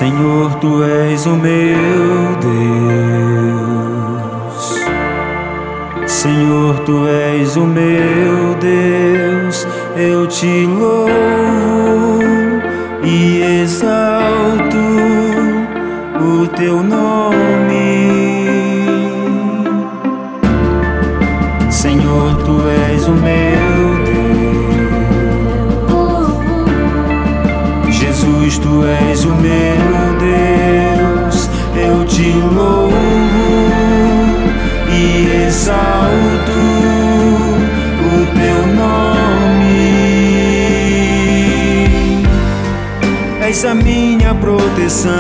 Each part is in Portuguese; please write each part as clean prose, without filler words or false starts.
Senhor, Tu és o meu Deus. Senhor, Tu és o meu Deus. Eu Te louvo e exalto o Teu nome. Senhor, Tu és o meu Deus. Jesus, Tu és o meu Deus. Eu Te louvo e exalto o Teu nome. És a minha proteção,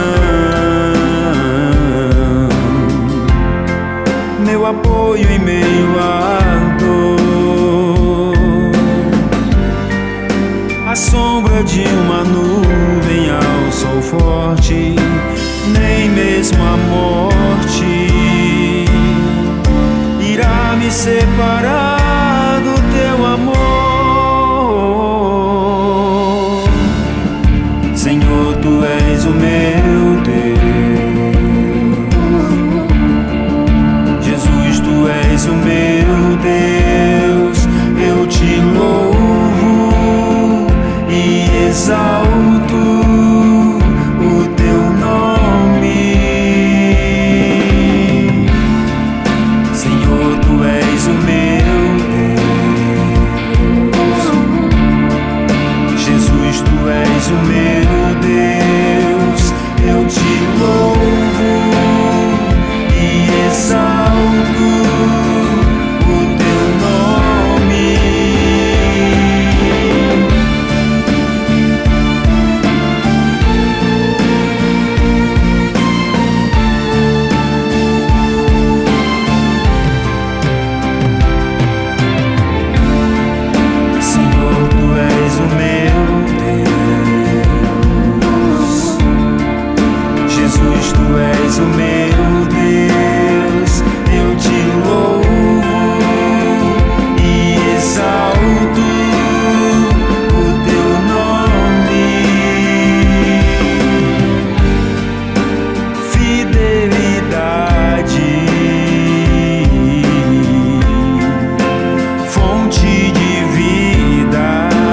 meu apoio em meio à dor. A sombra de uma nuvem ao sol forte, nem mesmo a morte irá me separar do Teu amor. Senhor, Tu és o meu Deus. Jesus, Tu és o meu Deus. Eu Te louvo e exalto o Teu nome. Senhor, Tu és o meu Deus. Jesus, Tu és o meu Deus. Eu Te louvo e exalto o Teu nome. Senhor, Tu és o meu Deus. Jesus, Tu és o meu Deus. Eu Te louvo e exalto o Teu nome. Fidelidade, fonte de vida,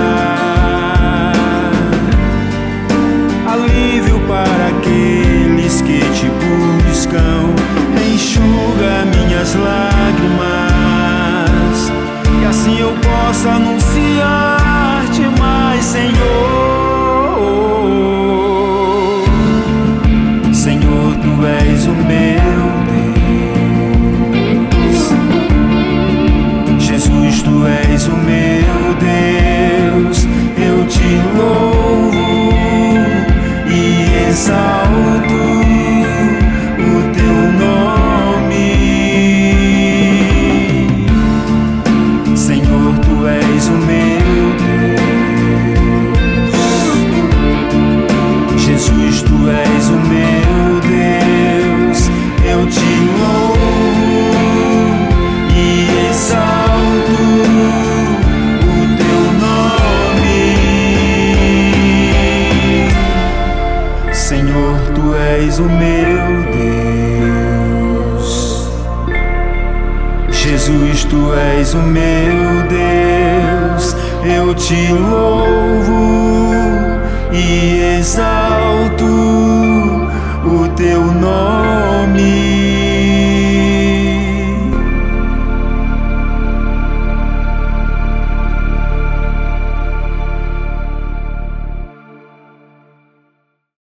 alívio para aqueles que Te buscam, enxuga minhas lágrimas, e assim eu possa anunciar-Te mais, Senhor. Senhor, Tu és o meu Deus. Jesus, Tu és o meu Deus. Eu Te louvo e exalto o Teu nome. Senhor, Tu és o meu Deus. Jesus, Tu és o meu Deus. Eu Te louvo e exalto o Teu nome. Senhor, Tu és o meu Deus. Jesus, Tu és o meu Deus. Eu Te louvo e exalto